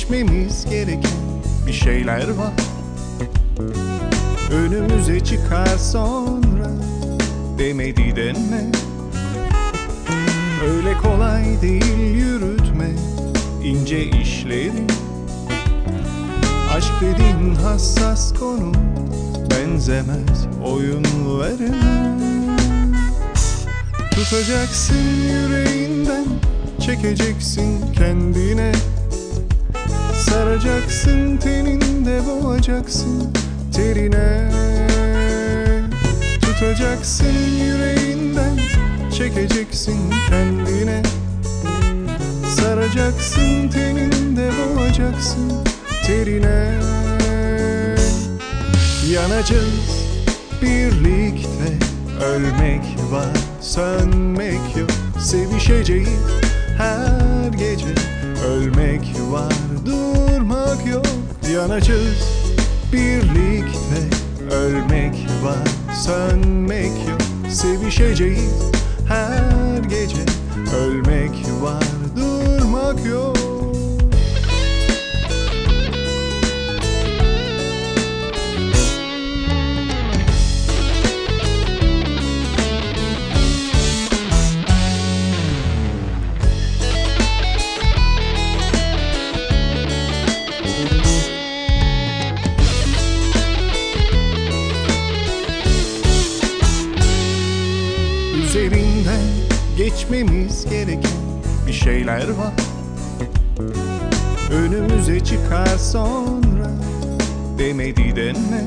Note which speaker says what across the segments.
Speaker 1: geçmemiz gereken bir şeyler var. Önümüze çıkar sonra demedi denme. Öyle kolay değil yürütme ince işleri. Aşk dediğin hassas konu, benzemez oyunlarına. Tutacaksın yüreğinden, çekeceksin kendine. Saracaksın teninde, boğacaksın terine. Tutacaksın yüreğinden, çekeceksin kendine. Saracaksın teninde, boğacaksın terine. Yanacağız birlikte, ölmek var, sönmek yok. Sevişeceğiz her gece, ölmek var, durmak yok. Yanacağız birlikte, ölmek var, sönmek yok. Sevişeceğiz her gece, ölmek var, durmak yok. Üzerinden geçmemiz gereken bir şeyler var. Önümüze çıkar sonra demedi denme.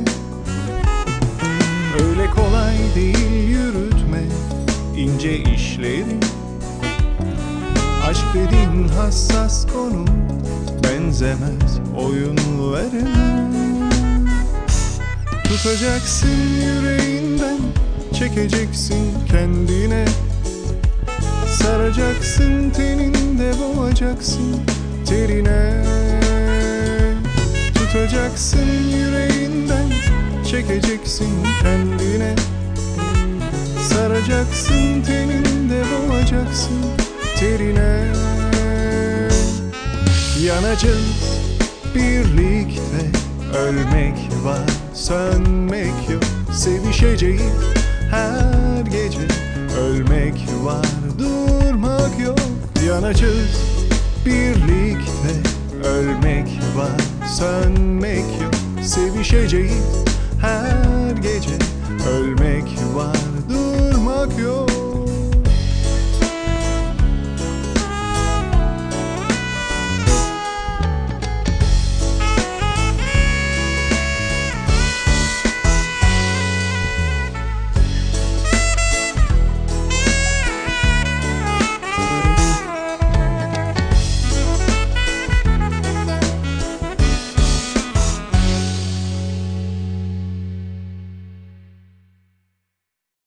Speaker 1: Öyle kolay değil yürütme ince işleri. Aşk dediğin hassas konu, benzemez oyunlarına. Tutacaksın yüreğinden, çekeceksin kendine. Saracaksın teninde, boğacaksın terine. Tutacaksın yüreğinden, çekeceksin kendine. Saracaksın teninde, boğacaksın terine. Yanacağız birlikte, ölmek var, sönmek yok. Sevişeceğiz her gece, ölmek var, durmak yok. Yanacağız birlikte, ölmek var, sönmek yok. Sevişeceğiz